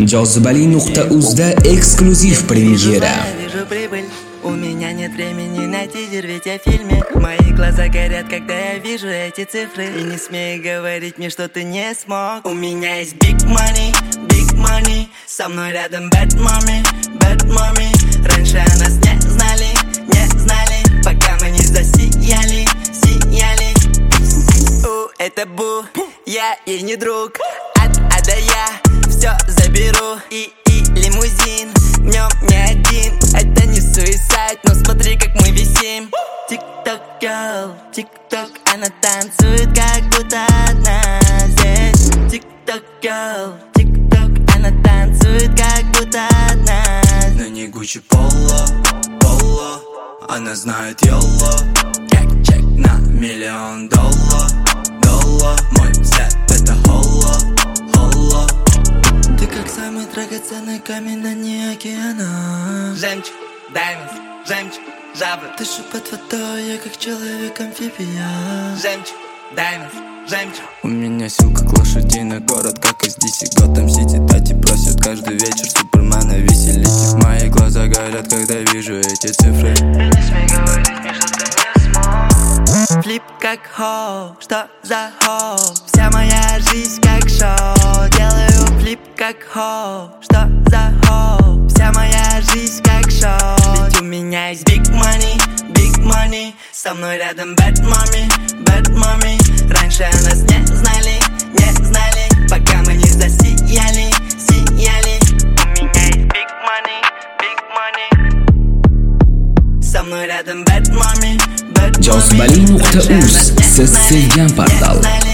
Jozibali.uz'da эксклюзив премьера. У меня нет времени на тизер, ведь я в фильме. Мои глаза горят, когда я вижу эти цифры. И не смей говорить мне, что ты не смог. У меня есть big money, со мной рядом bad mommy. Раньше о нас не знали, пока мы не засияли. Это Бу, я ей не друг. Да я все заберу и лимузин. В нем не один, это не суицид, но смотри, как мы висим. Тик-ток, girl, тик-ток, она танцует, как будто одна здесь. Тик-ток, girl, тик-ток, она танцует, как будто одна. На ней Гуччи Поло, она знает йоло. Как чек на $1 миллион. Мой взгляд это холо. Ты как самый драгоценный камень на дне океана. Жемчуг, даймонд, жемчуг, жабры. Дышу под водой, я как человек-амфибия. Жемчуг, даймонд, жемчуг. У меня сил как лошадиный город, как из DC Готэм Сити. Тати просят каждый вечер Супермена веселить. Мои глаза горят, когда вижу эти цифры. Не смей говорить мне, что ты не смог. Флип как хоу, что за хоу? Вся моя жизнь как шоу. Делаю флип как хоу, что за хоу? Вся моя жизнь как шоу. Ведь у меня есть big money, со мной рядом bad mommy. Раньше о нас не знали, пока мы не засияли. У меня есть big money, со мной рядом bad mommy. Jozibali.uz siz sevgan portal.